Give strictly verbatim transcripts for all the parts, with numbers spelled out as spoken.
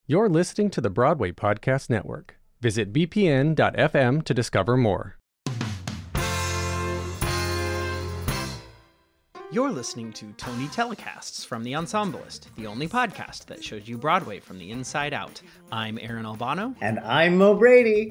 You're listening to the Broadway Podcast Network. Visit b p n dot f m to discover more. You're listening to Tony Telecasts from The Ensemblist, the only podcast that shows you Broadway from the inside out. I'm Aaron Albano. And I'm Mo Brady.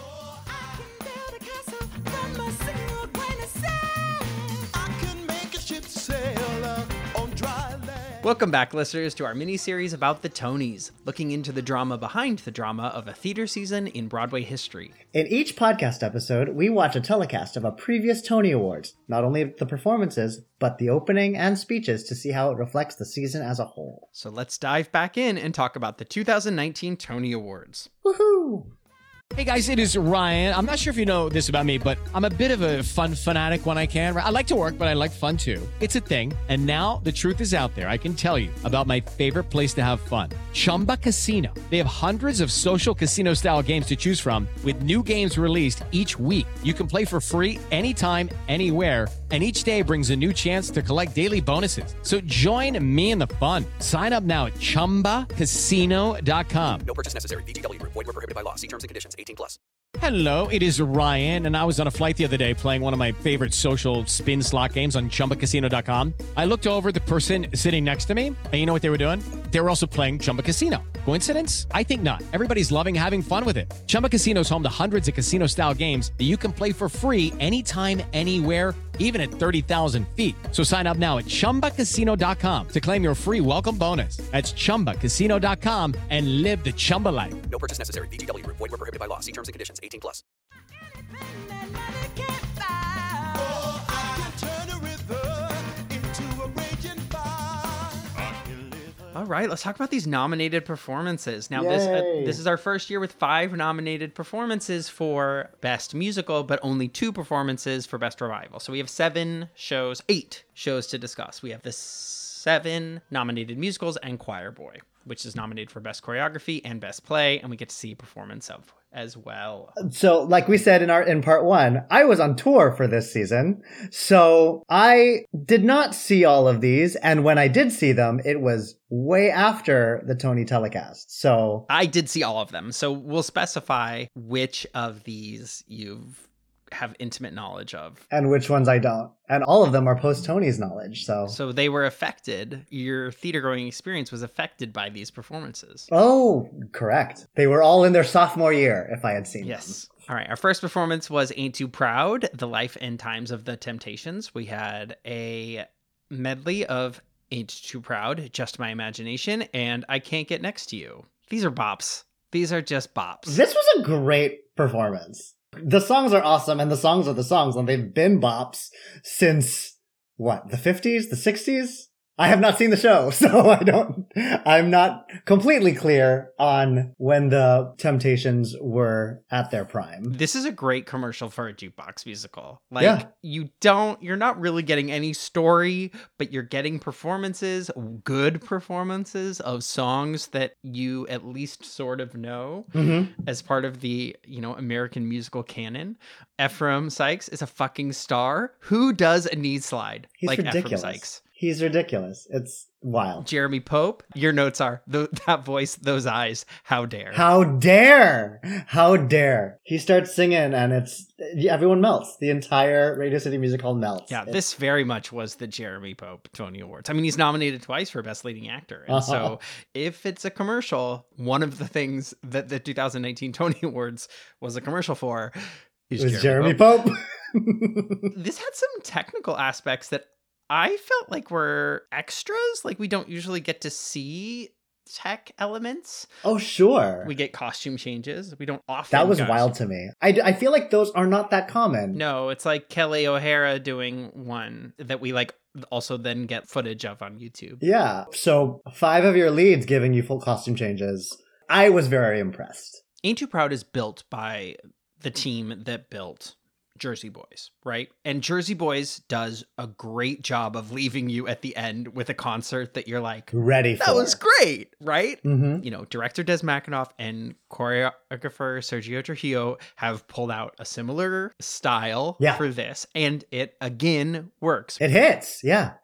Welcome back, listeners, to our mini-series about the Tonys, looking into the drama behind the drama of a theater season in Broadway history. In each podcast episode, we watch a telecast of a previous Tony Awards, not only the performances, but the opening and speeches to see how it reflects the season as a whole. So let's dive back in and talk about the two thousand nineteen Tony Awards. Woohoo! Hey guys, it is Ryan. I'm not sure if you know this about me, but I'm a bit of a fun fanatic when I can. I like to work, but I like fun too. It's a thing. And now the truth is out there. I can tell you about my favorite place to have fun. Chumba Casino. They have hundreds of social casino style games to choose from with new games released each week. You can play for free anytime, anywhere. And each day brings a new chance to collect daily bonuses. So join me in the fun. Sign up now at chumba casino dot com. No purchase necessary. V G W. Void where prohibited by law. See terms and conditions. eighteen plus. Hello, it is Ryan, and I was on a flight the other day playing one of my favorite social spin slot games on chumba casino dot com. I looked over at the person sitting next to me, and you know what they were doing? They were also playing Chumba Casino. Coincidence? I think not. Everybody's loving having fun with it. Chumba Casino is home to hundreds of casino-style games that you can play for free anytime, anywhere, even at thirty thousand feet. So sign up now at chumba casino dot com to claim your free welcome bonus. That's chumba casino dot com and live the Chumba life. No purchase necessary. V G W. Void where prohibited by law. See terms and conditions. eighteen plus. All right, let's talk about these nominated performances. Now, this uh, Yay. this is our first year with five nominated performances for Best Musical, but only two performances for Best Revival. So we have seven shows, eight shows to discuss. We have the seven nominated musicals and Choir Boy, which is nominated for Best Choreography and Best Play, and we get to see a performance of as well. So, like we said in our in part one, I was on tour for this season, so I did not see all of these, and when I did see them, it was way after the Tony telecast. So I did see all of them, so we'll specify which of these you've have intimate knowledge of. And which ones I don't. And all of them are post-Tony's knowledge, so... So they were affected. Your theater-going experience was affected by these performances. Oh, correct. They were all in their sophomore year, if I had seen Yes. them. All right. Our first performance was Ain't Too Proud, The Life and Times of the Temptations. We had a medley of Ain't Too Proud, Just My Imagination, and I Can't Get Next to You. These are bops. These are just bops. This was a great performance. The songs are awesome, and the songs are the songs, and they've been bops since, what, the fifties, the sixties? I have not seen the show, so I don't, I'm not completely clear on when the Temptations were at their prime. This is a great commercial for a jukebox musical. Like, Yeah. you don't, you're not really getting any story, but you're getting performances, good performances of songs that you at least sort of know Mm-hmm. as part of the, you know, American musical canon. Ephraim Sykes is a fucking star. Who does a knee slide He's like Ephraim ridiculous. Sykes? He's ridiculous. It's wild. Jeremy Pope, your notes are, th- that voice, those eyes, how dare. How dare! How dare! He starts singing and it's, everyone melts. The entire Radio City Music Hall melts. Yeah, It's- this very much was the Jeremy Pope Tony Awards. I mean, he's nominated twice for Best Leading Actor. And Uh-huh. so if it's a commercial, one of the things that the two thousand nineteen Tony Awards was a commercial for is It was Jeremy, Jeremy Pope. Pope. This had some technical aspects that I felt like were extras. Like, we don't usually get to see tech elements. Oh, sure. We get costume changes. We don't often. That was gosh. wild to me. I, I feel like those are not that common. No, it's like Kelly O'Hara doing one that we like also then get footage of on YouTube. Yeah. So five of your leads giving you full costume changes. I was very impressed. Ain't Too Proud is built by the team that built Jersey Boys, right? And Jersey Boys does a great job of leaving you at the end with a concert that you're like, Ready for. that was great, right? Mm-hmm. You know, director Des McAnuff and choreographer Sergio Trujillo have pulled out a similar style Yeah. for this, and it again works. It hits. Yeah.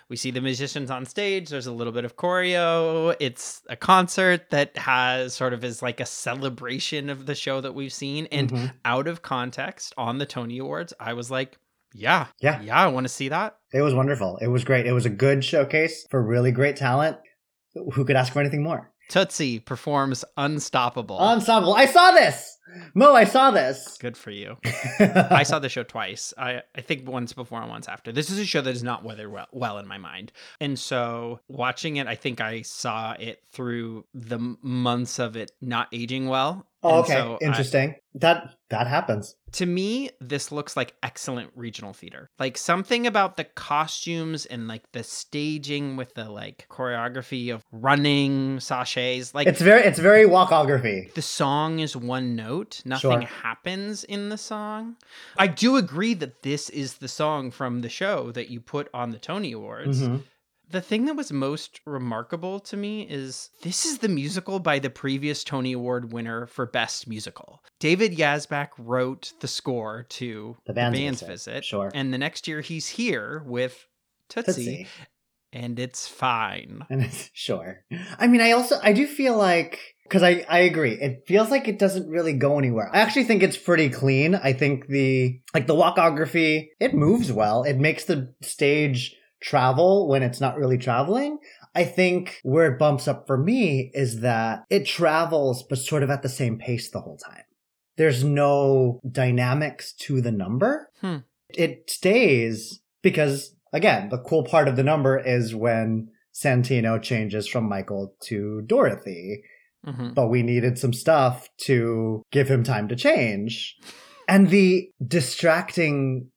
We see the musicians on stage. There's a little bit of choreo. It's a concert that has sort of is like a celebration of the show that we've seen. And Mm-hmm. out of context on the Tony Awards, I was like, yeah, Yeah. yeah, I want to see that. It was wonderful. It was great. It was a good showcase for really great talent. Who could ask for anything more? Tootsie performs Unstoppable. Ensemble. I saw this. Mo, I saw this. Good for you. I saw the show twice. I, I think once before and once after. This is a show that is not weathered well, well in my mind. And so watching it, I think I saw it through the m- months of it not aging well. Oh, And okay. so I- Interesting. that that happens. to me, this looks like excellent regional theater. Like something about the costumes and like the staging with the like choreography of running sachets. Like It's very it's very walkography. the song is one note. Nothing Sure. happens in the song. I do agree that this is the song from the show that you put on the Tony Awards. Mhm. The thing that was most remarkable to me is this is the musical by the previous Tony Award winner for Best Musical. David Yazbek wrote the score to The The Band's Band's, Visit, Visit. sure. And the next year he's here with Tootsie, Tootsie. and it's fine. And it's sure. I mean, I also I do feel like because I I agree. It feels like it doesn't really go anywhere. I actually think it's pretty clean. I think the like the walkography, it moves well. It makes the stage travel when it's not really traveling. I think where it bumps up for me is that it travels but sort of at the same pace the whole time. There's no dynamics to the number. Hmm. It stays because again, the cool part of the number is when Santino changes from Michael to Dorothy, Mhm. but we needed some stuff to give him time to change. And the distracting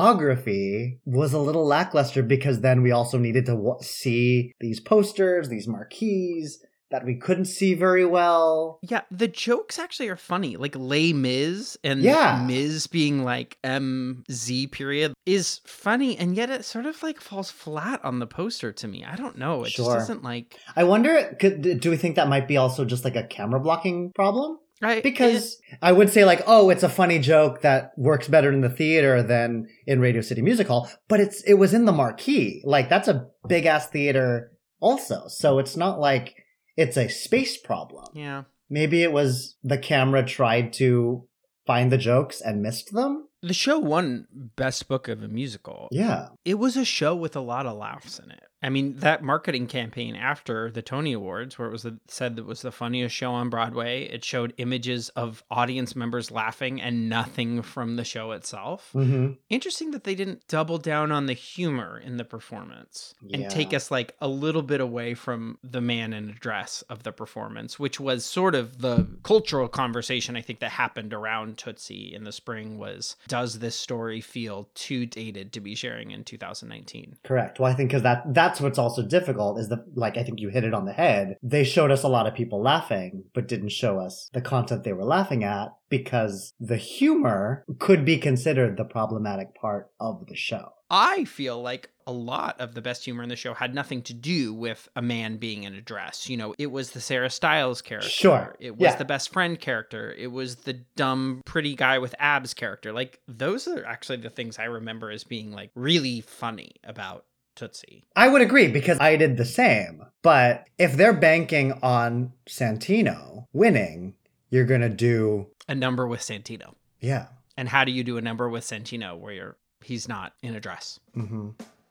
ography was a little lackluster because then we also needed to w- see these posters, these marquees that we couldn't see very well. Yeah, the jokes actually are funny. Like Les Mis and Yeah. Miz being like M Z period is funny, and yet it sort of like falls flat on the poster to me. I don't know. It Sure. just doesn't like I wonder, could, do we think that might be also just like a camera blocking problem? I, Because I would say like, oh, it's a funny joke that works better in the theater than in Radio City Music Hall, but it's it was in the marquee. Like that's a big ass theater also. So it's not like it's a space problem. yeah. Maybe it was the camera tried to find the jokes and missed them. The show won Best Book of a Musical. Yeah. It was a show with a lot of laughs in it. I mean, that marketing campaign after the Tony Awards, where it was the, said that it was the funniest show on Broadway, it showed images of audience members laughing and nothing from the show itself. Mm-hmm. Interesting that they didn't double down on the humor in the performance and Yeah. take us like a little bit away from the man in a dress of the performance, which was sort of the cultural conversation I think that happened around Tootsie in the spring was, does this story feel too dated to be sharing in two thousand nineteen? Correct. Well, I think because that that's what's also difficult is that, like, I think you hit it on the head. They showed us a lot of people laughing, but didn't show us the content they were laughing at because the humor could be considered the problematic part of the show. I feel like a lot of the best humor in the show had nothing to do with a man being in a dress. You know, it was the Sarah Styles character. Sure. It was Yeah. the best friend character. It was the dumb, pretty guy with abs character. Like, those are actually the things I remember as being, like, really funny about Tootsie. I would agree because I did the same. But if they're banking on Santino winning, you're going to do, A number with Santino. yeah. And how do you do a number with Santino where you're he's not in a dress? Mm-hmm.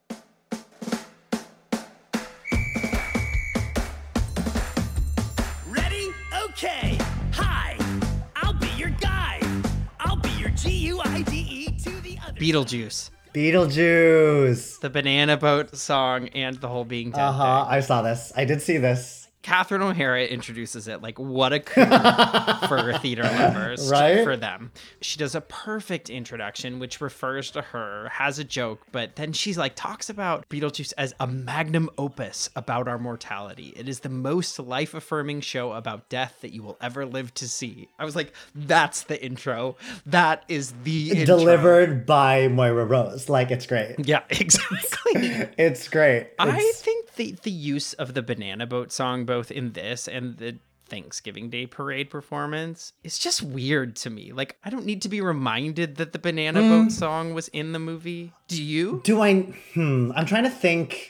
Ready? Okay. Hi, I'll be your guide. I'll be your G U I D E to the other. Beetlejuice. Beetlejuice. The Banana Boat song and the whole Being Dead Uh-huh. thing. I saw this. I did see this. Catherine O'Hara introduces it like what a coup for theater lovers, Right? for them. She does a perfect introduction, which refers to her, has a joke, but then she's like talks about Beetlejuice as a magnum opus about our mortality. It is the most life-affirming show about death that you will ever live to see. I was like, that's the intro. That is the intro. Delivered by Moira Rose. Like, it's great. Yeah, exactly. It's great. I It's- think the, the use of the Banana Boat song, both in this and the Thanksgiving Day parade performance, is just weird to me. Like, I don't need to be reminded that the Banana Hmm. Boat song was in the movie. Do you? Do I? Hmm. I'm trying to think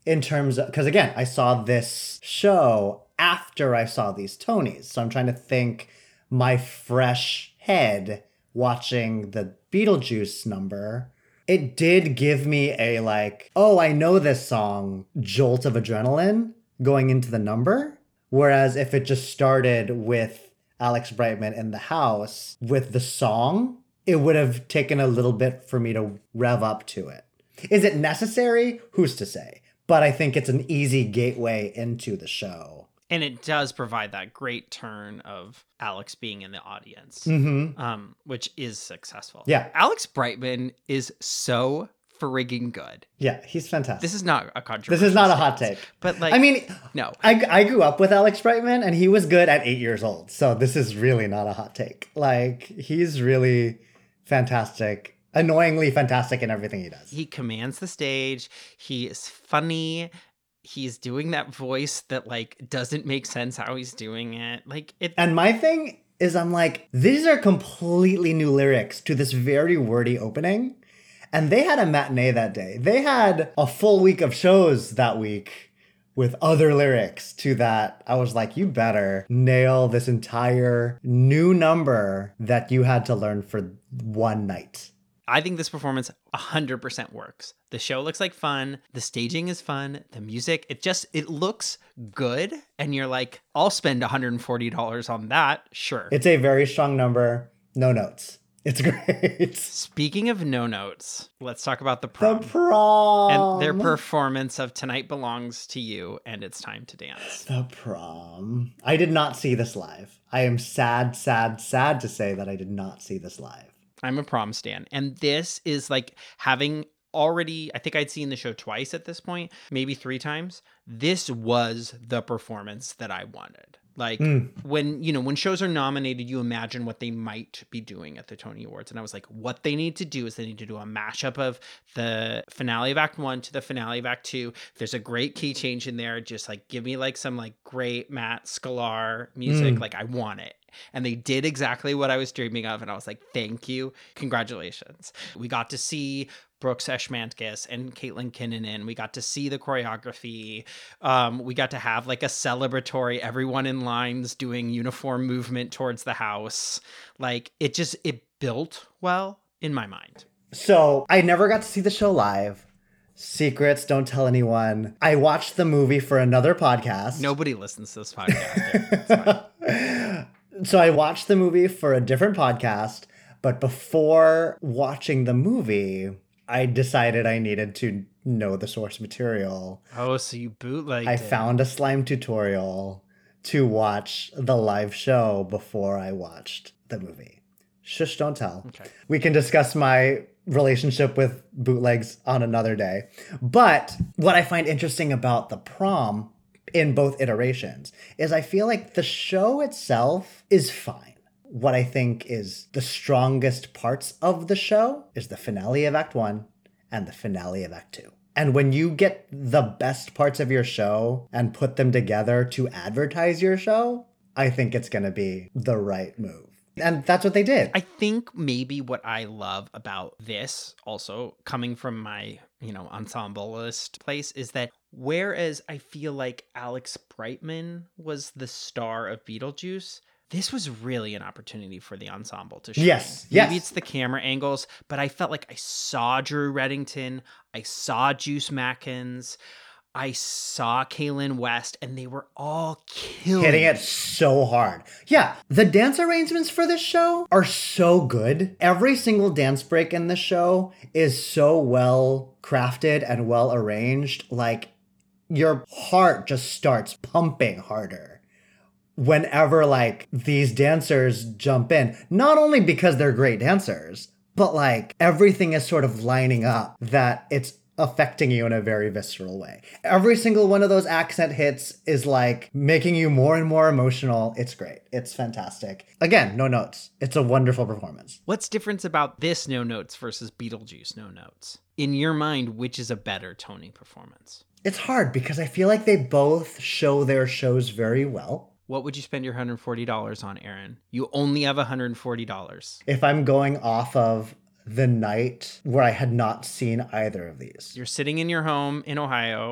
in terms of, because again, I saw this show after I saw these Tonys. So I'm trying to think my fresh head watching the Beetlejuice number. It did give me a like, oh, I know this song, jolt of adrenaline going into the number. Whereas if it just started with Alex Brightman in the house with the song, it would have taken a little bit for me to rev up to it. Is it necessary? Who's to say? But I think it's an easy gateway into the show. And it does provide that great turn of Alex being in the audience, Mm-hmm. um, which is successful. Yeah. Alex Brightman is so frigging good. Yeah, he's fantastic. This is not a controversial This is not a hot stance, take. But like, I mean, no. I, I grew up with Alex Brightman and he was good at eight years old. So this is really not a hot take. Like, he's really fantastic, annoyingly fantastic in everything he does. He commands the stage. He is funny. He's doing that voice that like doesn't make sense how he's doing it. Like it. And my thing is I'm like, these are completely new lyrics to this very wordy opening. And they had a matinee that day. They had a full week of shows that week with other lyrics to that. I was like, you better nail this entire new number that you had to learn for one night. I think this performance one hundred percent works. The show looks like fun. The staging is fun. The music, it just, it looks good. And you're like, I'll spend one hundred forty dollars on that. Sure. It's a very strong number. No notes. It's great. Speaking of no notes, let's talk about the The prom. prom. And their performance of Tonight Belongs to You and It's Time to Dance. The prom. I did not see this live. I am sad, sad, sad to say that I did not see this live. I'm a prom stan. And this is like having already, I think I'd seen the show twice at this point, maybe three times. This was the performance that I wanted. Like Mm. when, you know, when shows are nominated, you imagine what they might be doing at the Tony Awards. And I was like, what they need to do is they need to do a mashup of the finale of Act One to the finale of Act Two. There's a great key change in there. Just like give me like some like great Matt Sklar music. Mm. Like I want it. And they did exactly what I was dreaming of. And I was like, thank you. Congratulations. We got to see Brooks Eschmantkis and Caitlin Kinnunen. We got to see the choreography. Um, we got to have like a celebratory, everyone in lines doing uniform movement towards the house. Like it just, it built well in my mind. So I never got to see the show live. Secrets, don't tell anyone. I watched the movie for another podcast. Nobody listens to this podcast. It's fine. So I watched the movie for a different podcast, but before watching the movie, I decided I needed to know the source material. Oh, so you bootlegged I it. found a slime tutorial to watch the live show before I watched the movie. Shush, don't tell. Okay. We can discuss my relationship with bootlegs on another day. But what I find interesting about the prom in both iterations is I feel like the show itself is fine. What I think is the strongest parts of the show is the finale of Act One and the finale of Act Two. And when you get the best parts of your show and put them together to advertise your show, I think it's going to be the right move. And that's what they did. I think maybe what I love about this, also coming from my, you know, ensemblist place, is that whereas I feel like Alex Brightman was the star of Beetlejuice, this was really an opportunity for the ensemble to shine. Yes, Maybe yes. it's the camera angles, but I felt like I saw Drew Reddington, I saw Juice Mackins, I saw Kaylin West, and they were all killing Hitting it so hard. Yeah, the dance arrangements for this show are so good. Every single dance break in the show is so well crafted and well arranged. Like, your heart just starts pumping harder whenever, like, these dancers jump in. Not only because they're great dancers, but, like, everything is sort of lining up that it's affecting you in a very visceral way. Every single one of those accent hits is like making you more and more emotional. It's great. It's fantastic. Again, no notes. It's a wonderful performance. What's different about this no notes versus Beetlejuice no notes? In your mind, which is a better Tony performance? It's hard because I feel like they both show their shows very well. What would you spend your one hundred forty dollars on, Aaron? You only have one hundred forty dollars. If I'm going off of the night where I had not seen either of these. You're sitting in your home in Ohio.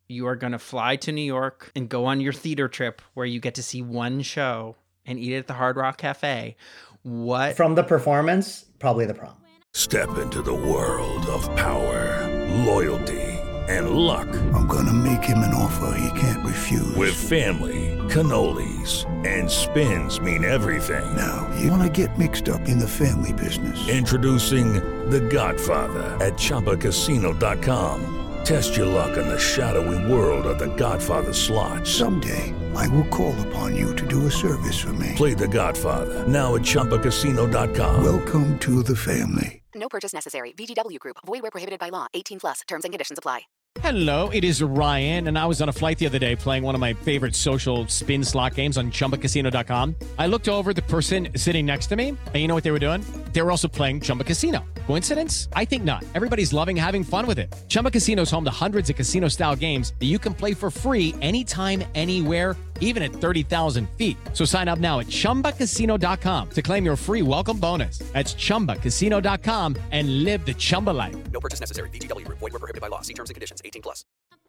you are going to fly to New York and go on your theater trip where you get to see one show and eat it at the Hard Rock Cafe. What? From the performance, probably the prom. Step into the world of power, loyalty, and luck. I'm gonna make him an offer he can't refuse. With family, cannolis, and spins mean everything. Now, you wanna get mixed up in the family business. Introducing The Godfather at Chumba Casino dot com. Test your luck in the shadowy world of The Godfather slot. Someday, I will call upon you to do a service for me. Play The Godfather now at Chumba Casino dot com. Welcome to the family. No purchase necessary. V G W Group. Void where prohibited by law. eighteen plus. Terms and conditions apply. Hello, it is Ryan, and I was on a flight the other day playing one of my favorite social spin slot games on Chumba Casino dot com. I looked over at the person sitting next to me, and you know what they were doing? They were also playing Chumba Casino. Coincidence? I think not. Everybody's loving having fun with it. Chumba Casino is home to hundreds of casino-style games that you can play for free anytime, anywhere, even at thirty thousand feet. So sign up now at Chumba Casino dot com to claim your free welcome bonus. That's Chumba Casino dot com and live the Chumba life. No purchase necessary. V G W Group. Void where prohibited by law. See terms and conditions. eighteen plus.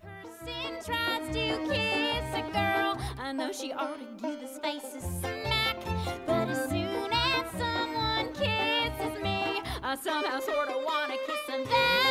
A person tries to kiss a girl. I know she ought to give his face a smack, but as soon as someone kisses me, I somehow sort of want to kiss him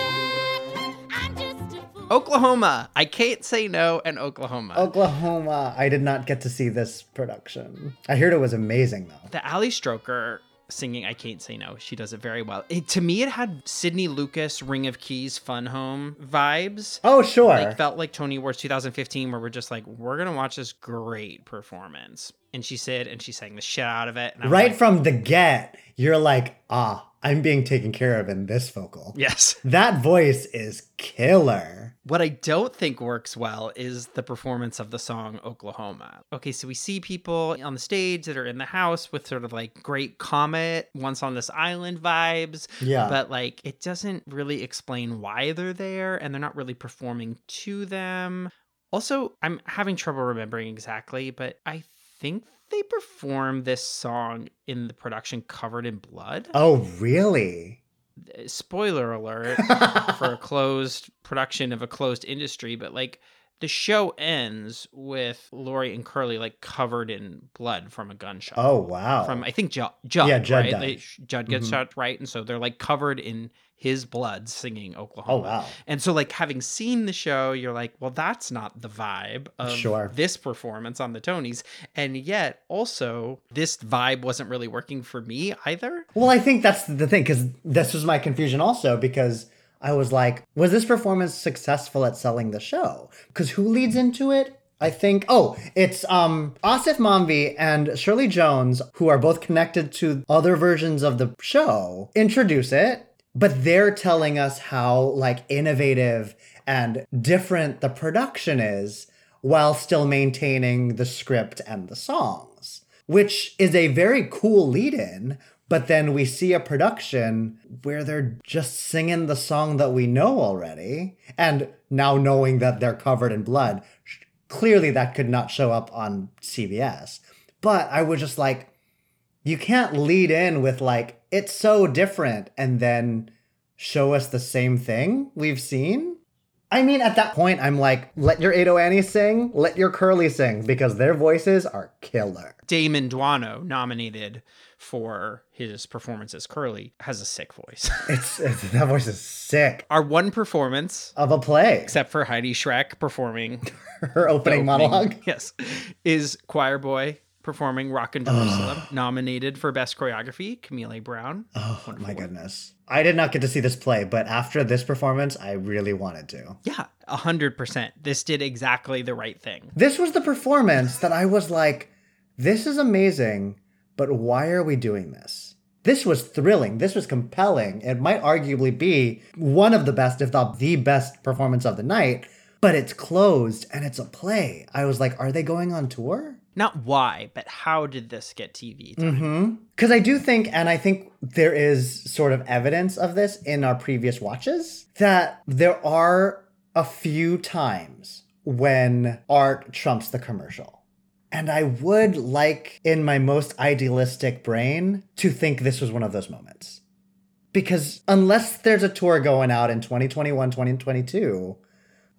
back. I'm just a fool. Oklahoma. I Can't Say No and Oklahoma. Oklahoma. I did not get to see this production. I heard it was amazing, though. The Ali Stroker singing I Can't Say No. She does it very well. It, to me, it had Sydney Lucas, Ring of Keys, Fun Home vibes. Oh, sure. Like, felt like Tony Awards twenty fifteen, where we're just like, we're going to watch this great performance. And she said, and she sang the shit out of it. And I'm right like, from the get, you're like, ah, I'm being taken care of in this vocal. Yes. That voice is killer. What I don't think works well is the performance of the song Oklahoma. Okay, so we see people on the stage that are in the house with sort of like Great Comet, Once on This Island vibes. Yeah. But like, it doesn't really explain why they're there, and they're not really performing to them. Also, I'm having trouble remembering exactly, but I think they performed this song in the production Covered in Blood. Oh, really? Spoiler alert for a closed production of a closed industry, but like the show ends with Lori and Curly like covered in blood from a gunshot. Oh, wow. From I think Judd, Judd Yeah, Judd right? died. They, Judd gets Mhm. shot, right? And so they're like covered in his blood singing Oklahoma. Oh, wow. And so like having seen the show, you're like, well, that's not the vibe of Sure. this performance on the Tonys. And yet also this vibe wasn't really working for me either. Well, I think that's the thing, because this was my confusion also, because I was like, was this performance successful at selling the show? Because who leads into it? I think, oh, it's um Asif Mamvi and Shirley Jones, who are both connected to other versions of the show, introduce it, but they're telling us how like innovative and different the production is while still maintaining the script and the songs, which is a very cool lead-in. But then we see a production where they're just singing the song that we know already. And now knowing that they're covered in blood, clearly that could not show up on C B S. But I was just like, you can't lead in with like, it's so different, and then show us the same thing we've seen. I mean, at that point, I'm like, let your Ado Annie sing, let your Curly sing, because their voices are killer. Damon Duano, nominated for his performance as Curly, has a sick voice. It's, it's that voice is sick. Our one performance, Of a play. except for Heidi Schreck performing Her opening, the opening- monologue. yes, is Choir Boy performing Rockin' Jerusalem, nominated for Best Choreography, Camille A. Brown. Oh, Wonderful my work. goodness. I did not get to see this play, but after this performance, I really wanted to. Yeah, a hundred percent. This did exactly the right thing. This was the performance that I was like, this is amazing, but why are we doing this? This was thrilling. This was compelling. It might arguably be one of the best, if not the best performance of the night, but it's closed and it's a play. I was like, are they going on tour? Not why, but how did this get T V time? Mm-hmm. Because I do think, and I think there is sort of evidence of this in our previous watches, that there are a few times when art trumps the commercial. And I would like, in my most idealistic brain, to think this was one of those moments. Because unless there's a tour going out in twenty twenty-one, twenty twenty-two,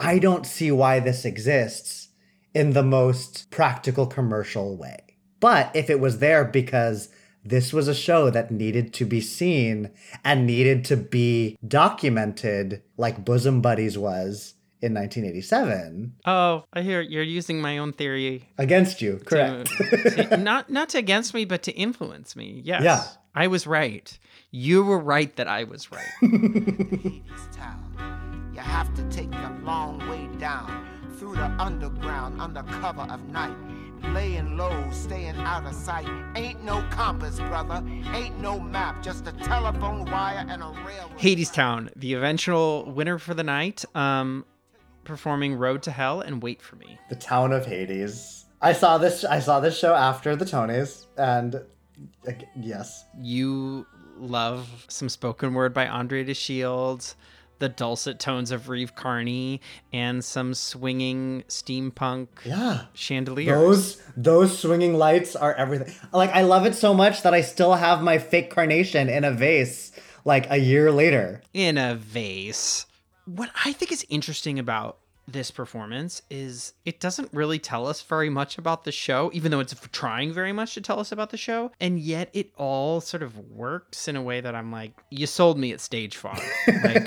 I don't see why this exists in the most practical commercial way. But if it was there because this was a show that needed to be seen and needed to be documented like Bosom Buddies was in nineteen eighty-seven. Oh, I hear you're using my own theory. Against you, correct. To, to, not, not to against me, but to influence me. Yes. Yeah. I was right. You were right that I was right. Hades Town. You have to take the long way down through the underground under cover of night. Laying low, staying out of sight. Ain't no compass, brother. Ain't no map. Just a telephone wire and a railroad. Hadestown, the eventual winner for the night, um, performing Road to Hell and Wait for Me. The Town of Hades. I saw this. I saw this show after the Tonys, and uh, yes, you love some spoken word by Andre de Shields, the dulcet tones of Reeve Carney, and some swinging steampunk yeah. chandeliers. Those those swinging lights are everything. Like, I love it so much that I still have my fake carnation in a vase like a year later. In a vase. What I think is interesting about this performance is it doesn't really tell us very much about the show, even though it's trying very much to tell us about the show. And yet it all sort of works in a way that I'm like, you sold me at stage fog. Like,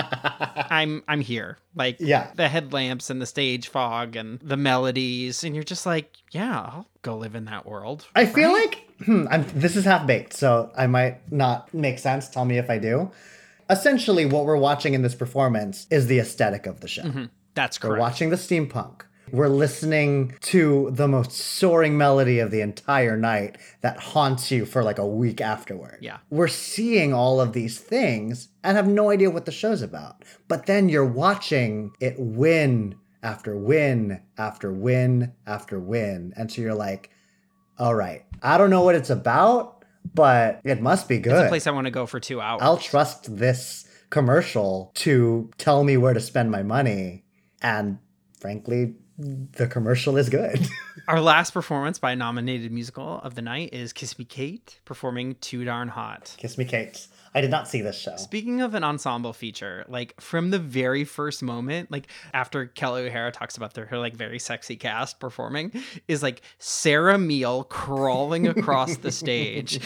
I'm I'm here. Like, yeah. The headlamps and the stage fog and the melodies. And you're just like, yeah, I'll go live in that world. I feel right? like, hmm, I'm, this is half-baked, so I might not make sense. Tell me if I do. Essentially, what we're watching in this performance is the aesthetic of the show. Mm-hmm. That's correct. We're watching the steampunk. We're listening to the most soaring melody of the entire night that haunts you for like a week afterward. Yeah. We're seeing all of these things and have no idea what the show's about. But then you're watching it win after win after win after win. And so you're like, all right, I don't know what it's about, but it must be good. It's a place I want to go for two hours. I'll trust this commercial to tell me where to spend my money. And frankly, the commercial is good. Our last performance by a nominated musical of the night is Kiss Me Kate, performing Too Darn Hot. Kiss Me Kate. I did not see this show. Speaking of an ensemble feature, like from the very first moment, like after Kelly O'Hara talks about their, her like very sexy cast performing, is like Sarah Meal crawling across the stage,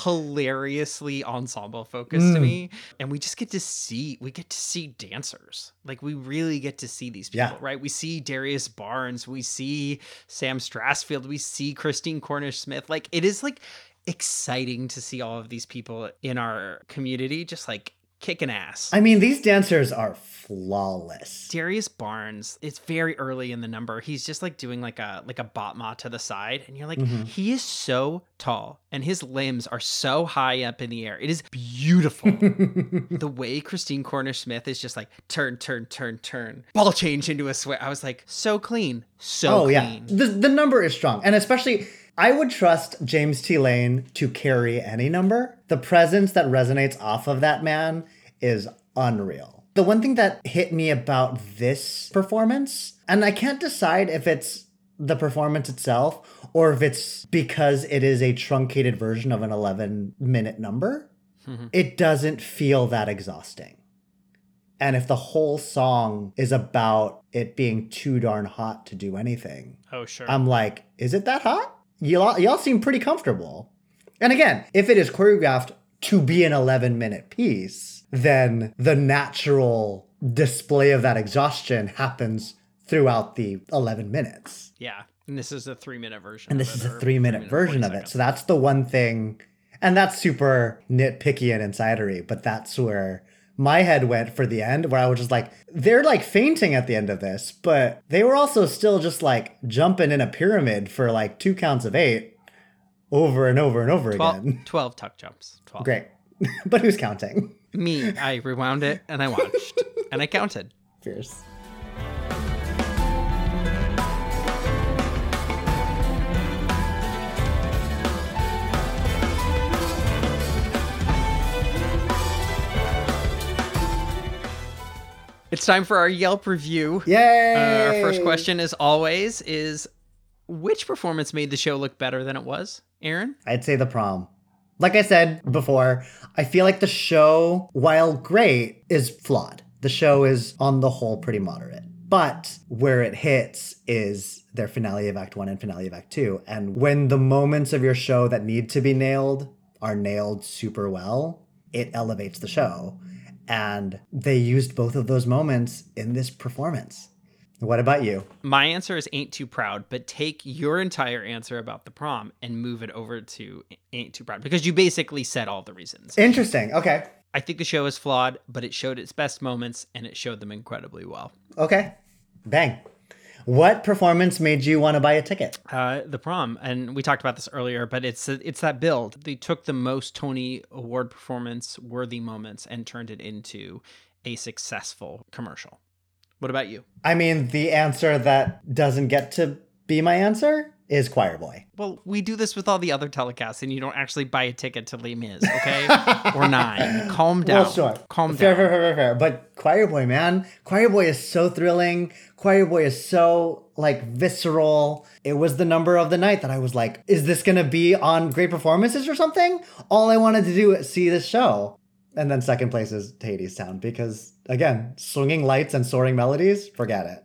hilariously ensemble focused mm. to me. And we just get to see, we get to see dancers. Like we really get to see these people, yeah. right? We see Darius Barnes, we see Sam Strassfield, we see Christine Cornish Smith. Like it is like exciting to see all of these people in our community just like kicking ass. I mean, these dancers are flawless. Darius Barnes, it's very early in the number. He's just like doing like a like a batma to the side, and you're like, mm-hmm. he is so tall and his limbs are so high up in the air. It is beautiful. The way Christine Cornish Smith is just like turn, turn, turn, turn, ball change into a switch. I was like, so clean, so oh, clean. Yeah. The the number is strong, and especially I would trust James T. Lane to carry any number. The presence that resonates off of that man is unreal. The one thing that hit me about this performance, and I can't decide if it's the performance itself or if it's because it is a truncated version of an eleven minute number, mm-hmm. it doesn't feel that exhausting. And if the whole song is about it being too darn hot to do anything, oh sure, I'm like, is it that hot? Y'all, y'all seem pretty comfortable. And again, if it is choreographed to be an eleven minute piece, then the natural display of that exhaustion happens throughout the eleven minutes. Yeah. And this is a three minute version. And this of is it, a three minute version of it. So that's the one thing. And that's super nitpicky and insidery, but that's where my head went for the end, where I was just like, they're like fainting at the end of this, but they were also still just like jumping in a pyramid for like two counts of eight over and over and over twelve, again. twelve tuck jumps. twelve. Great. But who's counting? Me. I rewound it and I watched and I counted. Fierce. It's time for our Yelp review. Yay! Uh, our first question, as always, is which performance made the show look better than it was? Aaron? I'd say the prom. Like I said before, I feel like the show, while great, is flawed. The show is, on the whole, pretty moderate. But where it hits is their finale of Act One and finale of Act Two. And when the moments of your show that need to be nailed are nailed super well, it elevates the show. And they used both of those moments in this performance. What about you? My answer is Ain't Too Proud, but take your entire answer about the prom and move it over to Ain't Too Proud, because you basically said all the reasons. Interesting. Okay. I think the show is flawed, but it showed its best moments and it showed them incredibly well. Okay. Bang. What performance made you want to buy a ticket? Uh, the prom, and we talked about this earlier, but it's it's that build. They took the most Tony Award performance worthy moments and turned it into a successful commercial. What about you? I mean, the answer that doesn't get to be my answer is Choir Boy. Well, we do this with all the other telecasts, and you don't actually buy a ticket to Les Mis, okay? Or Nine. Calm down. Well, sure. Calm fair, down. Fair, fair, fair, fair. But Choir Boy, man. Choir Boy is so thrilling. Choir Boy is so, like, visceral. It was the number of the night that I was like, is this going to be on Great Performances or something? All I wanted to do is see this show. And then second place is Hadestown because, again, swinging lights and soaring melodies, forget it.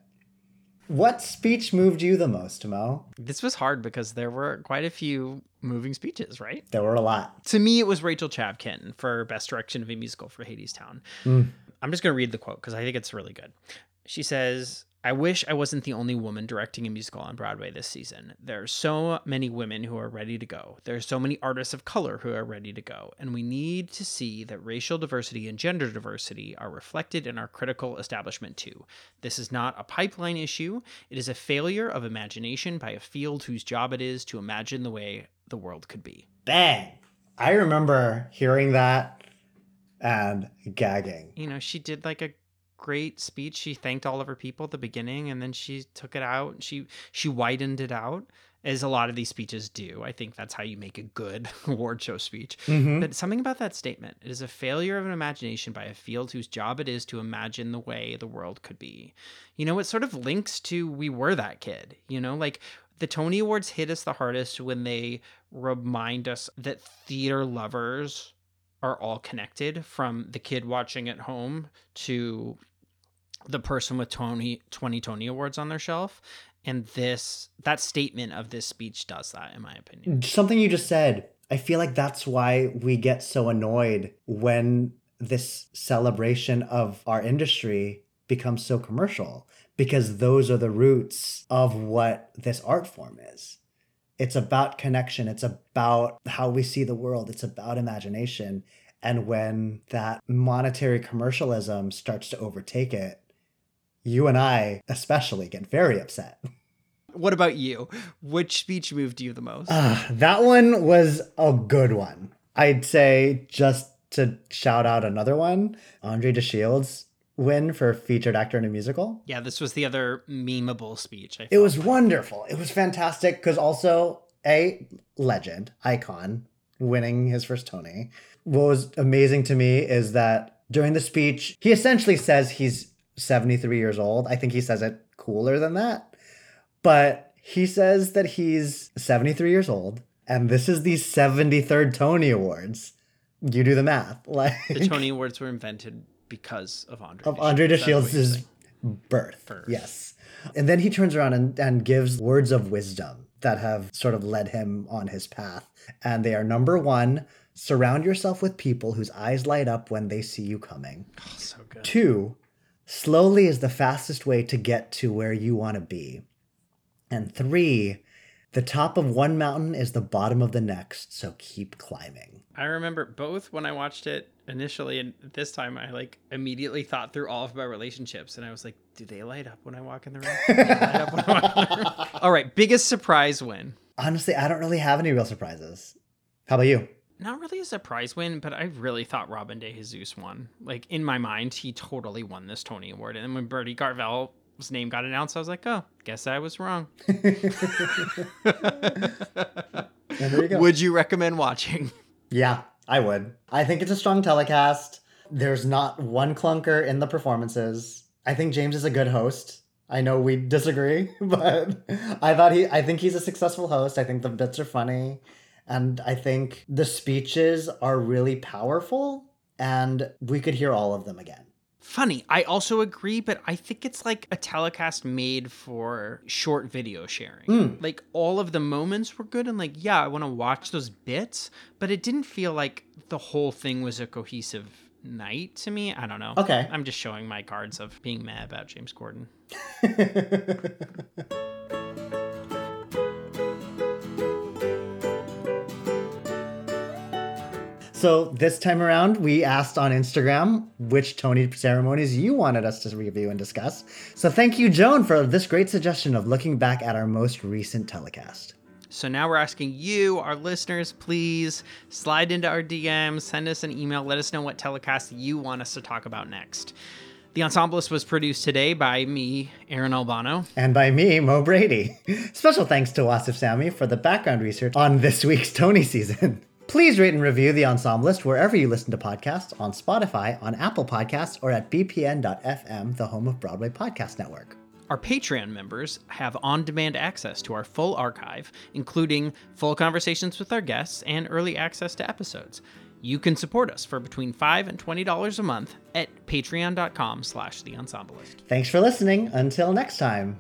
What speech moved you the most, Mo? This was hard because there were quite a few moving speeches, right? There were a lot. To me, it was Rachel Chavkin for Best Direction of a Musical for Hadestown. Mm. I'm just going to read the quote because I think it's really good. She says, I wish I wasn't the only woman directing a musical on Broadway this season. There are so many women who are ready to go. There are so many artists of color who are ready to go. And we need to see that racial diversity and gender diversity are reflected in our critical establishment too. This is not a pipeline issue. It is a failure of imagination by a field whose job it is to imagine the way the world could be. Bang! I remember hearing that and gagging. You know, she did like a great speech. She thanked all of her people at the beginning, and then she took it out. She she widened it out, as a lot of these speeches do. I think that's how you make a good award show speech. Mm-hmm. But something about that statement, it is a failure of an imagination by a field whose job it is to imagine the way the world could be. You know, it sort of links to We Were That Kid. You know, like the Tony Awards hit us the hardest when they remind us that theater lovers are all connected, from the kid watching at home to the person with Tony twenty Tony Awards on their shelf. And this, that statement of this speech does that, in my opinion. Something you just said, I feel like that's why we get so annoyed when this celebration of our industry becomes so commercial, because those are the roots of what this art form is. It's about connection. It's about how we see the world. It's about imagination. And when that monetary commercialism starts to overtake it, you and I especially get very upset. What about you? Which speech moved you the most? Uh, that one was a good one. I'd say, just to shout out another one, Andre DeShields' win for featured actor in a musical. Yeah, this was the other memeable speech. I it was wonderful. It was fantastic because also a legend, icon, winning his first Tony. What was amazing to me is that during the speech, he essentially says he's seventy-three years old. I think he says it cooler than that. But he says that he's seventy-three years old, and this is the seventy-third Tony Awards. You do the math. Like, the Tony Awards were invented because of Andre of Andre DeShields' birth. birth. Yes. And then he turns around and, and gives words of wisdom that have sort of led him on his path. And they are, number one, surround yourself with people whose eyes light up when they see you coming. Oh, so good. Two, slowly is the fastest way to get to where you want to be. And three, the top of one mountain is the bottom of the next, so keep climbing. I remember both when I watched it initially, and this time I like immediately thought through all of my relationships, and I was like, do they light up when I walk in the room? Do they light up when I walk in the room? All right, biggest surprise win. Honestly, I don't really have any real surprises. How about you? Not really a surprise win, but I really thought Robin De Jesus won. Like, in my mind, he totally won this Tony Award. And then when Bertie Carvel's name got announced, I was like, oh, guess I was wrong. And there you go. Would you recommend watching? Yeah, I would. I think it's a strong telecast. There's not one clunker in the performances. I think James is a good host. I know we disagree, but I thought he, I think he's a successful host. I think the bits are funny. And I think the speeches are really powerful, and we could hear all of them again. funny. I also agree, but I think it's like a telecast made for short video sharing. Mm. Like all of the moments were good and like, yeah, I want to watch those bits, but it didn't feel like the whole thing was a cohesive night to me. I don't know. Okay. I'm just showing my cards of being mad about James Corden. So this time around, we asked on Instagram which Tony ceremonies you wanted us to review and discuss. So thank you, Joan, for this great suggestion of looking back at our most recent telecast. So now we're asking you, our listeners, please slide into our D Ms, send us an email, let us know what telecast you want us to talk about next. The Ensemblist was produced today by me, Aaron Albano. And by me, Mo Brady. Special thanks to Wasif Sami for the background research on this week's Tony season. Please rate and review The Ensemblist wherever you listen to podcasts, on Spotify, on Apple Podcasts, or at b p n dot f m, the home of Broadway Podcast Network. Our Patreon members have on-demand access to our full archive, including full conversations with our guests and early access to episodes. You can support us for between five dollars and twenty dollars a month at patreon.com slash The Ensemblist. Thanks for listening. Until next time.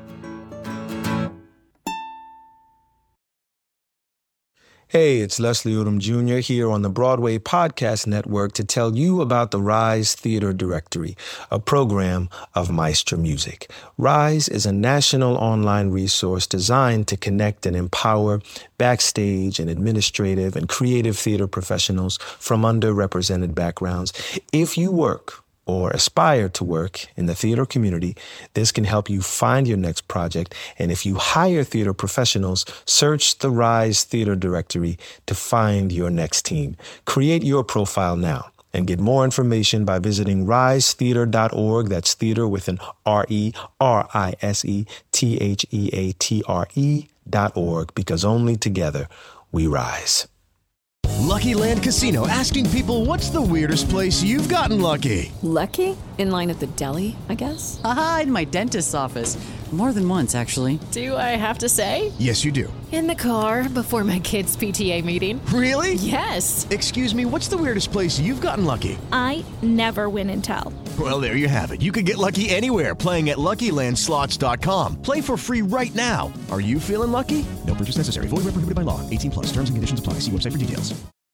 Hey, it's Leslie Odom Junior here on the Broadway Podcast Network to tell you about the Rise Theater Directory, a program of Maestro Music. Rise is a national online resource designed to connect and empower backstage and administrative and creative theater professionals from underrepresented backgrounds. If you work or aspire to work in the theater community, this can help you find your next project. And if you hire theater professionals, search the Rise Theater Directory to find your next team. Create your profile now and get more information by visiting rise theater dot org. That's theater with an R E R I S E T H E A T R E dot org, because only together we rise. Lucky Land Casino, asking people, what's the weirdest place you've gotten lucky? Lucky? In line at the deli, I guess? Aha, in my dentist's office. More than once, actually. Do I have to say? Yes, you do. In the car before my kids' P T A meeting. Really? Yes. Excuse me, what's the weirdest place you've gotten lucky? I never win and tell. Well, there you have it. You can get lucky anywhere, playing at Lucky Land Slots dot com. Play for free right now. Are you feeling lucky? No purchase necessary. Void where prohibited by law. eighteen plus. Terms and conditions apply. See website for details.